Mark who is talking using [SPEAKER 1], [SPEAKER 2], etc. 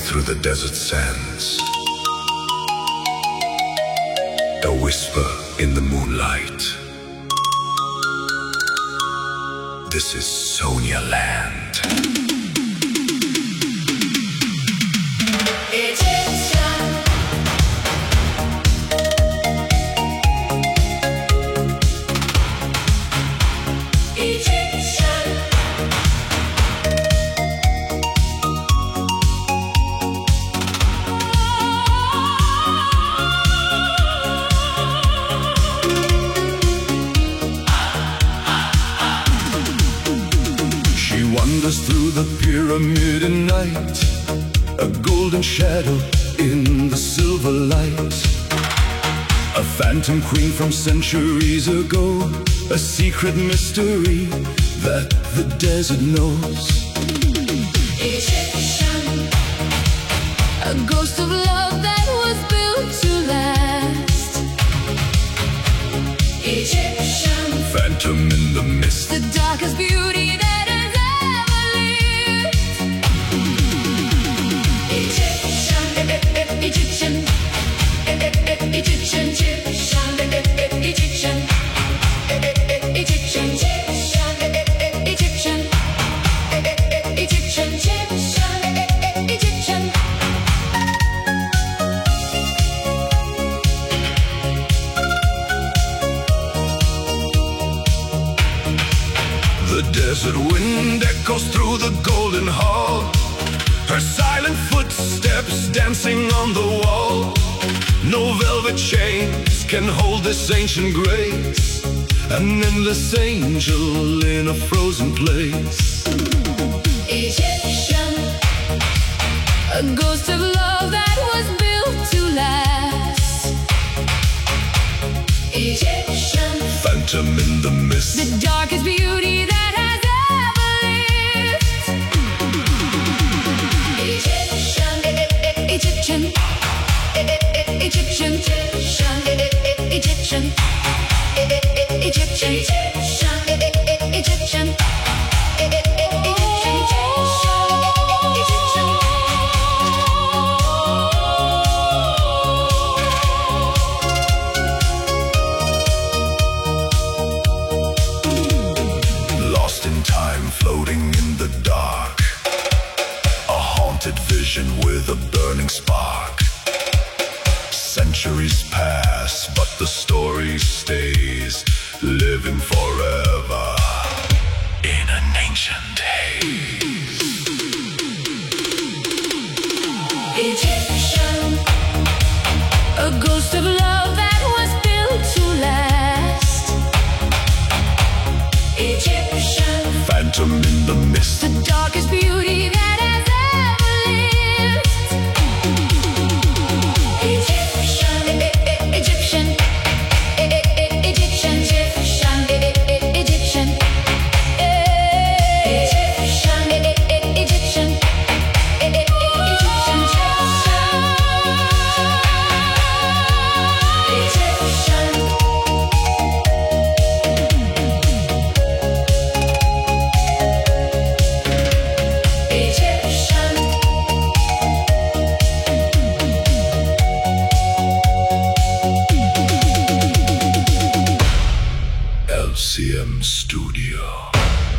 [SPEAKER 1] through the desert sands. A whisper in the moonlight. This is Sonia Land.
[SPEAKER 2] Wanders through the pyramid at night, a golden shadow in the silver light. A phantom queen from centuries ago, a secret mystery that the desert knows.
[SPEAKER 3] Egyptian, a ghost of love that was built to last. Egyptian,
[SPEAKER 2] phantom in the mist,
[SPEAKER 3] the darkest beauty that Egyptian, Egyptian, Egyptian, Egyptian, Egyptian, Egyptian, Egyptian, Egyptian.
[SPEAKER 2] The desert wind echoes through the golden hall, her silent footsteps dancing on the wall. No velvet chains can hold this ancient grace, an endless angel in a frozen place.
[SPEAKER 3] Egyptian, a ghost of love that was built to last. Egyptian,
[SPEAKER 2] phantom in the mist,
[SPEAKER 3] the darkest beauty that has ever lived. Egyptian, Egyptian, Egyptian, Egyptian, Egyptian, Egyptian, Egyptian.
[SPEAKER 2] Lost in time, floating in the dark, a haunted vision with a burning spark. Centuries pass, but the story stays, living forever in an ancient haze.
[SPEAKER 3] Egyptian, a ghost of love that was built to last. Egyptian,
[SPEAKER 2] phantom in the mist,
[SPEAKER 3] the darkest beauty that has ever lived. Egyptian, Egyptian, Egyptian, Egyptian, Egyptian, Egyptian,
[SPEAKER 2] LCM Studio.